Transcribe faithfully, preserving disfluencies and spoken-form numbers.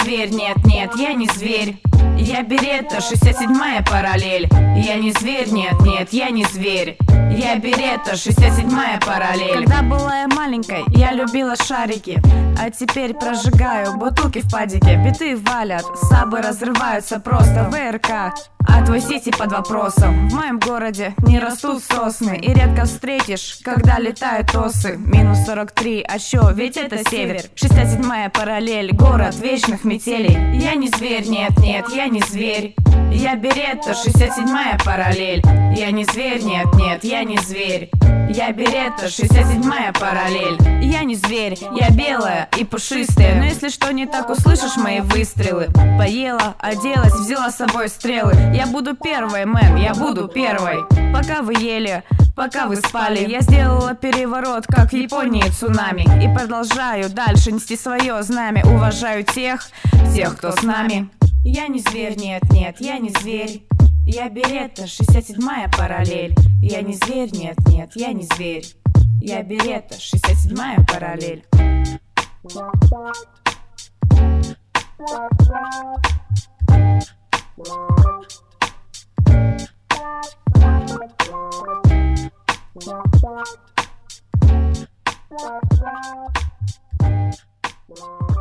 зверь, нет, нет, я не зверь. Я Беретта, шестьдесят седьмая параллель. Я не зверь, нет, нет, я не зверь. Я Беретта, шестьдесят седьмая параллель. Когда была я маленькой, я любила шарики, а теперь прожигаю бутылки в падике. Биты валят, сабы разрываются просто. ВРК, а твой сити под вопросом. В моем городе не растут сосны, и редко встретишь, когда летают осы. Минус сорок три, а чё, ведь это север. Шестьдесят седьмая параллель, город вечных метелей. Я не зверь, нет, нет, я не зверь. Я Беретта, шестьдесят седьмая параллель. Я не зверь, нет, нет, я не зверь. Я Беретта, шестьдесят седьмая параллель. Я не зверь, я белая и пушистая. Но если что не так, услышишь мои выстрелы. Поела, оделась, взяла с собой стрелы. Я буду первой, мэн, я буду первой. Пока вы ели, пока вы спали, я сделала переворот, как в Японии цунами. И продолжаю дальше нести свое знамя. Уважаю тех, тех, кто с нами. Я не зверь, нет, нет, я не зверь. Я Беретта, шестьдесят седьмая параллель. Я не зверь, нет, нет, я не зверь. Я Беретта, шестьдесят седьмая параллель. Wow.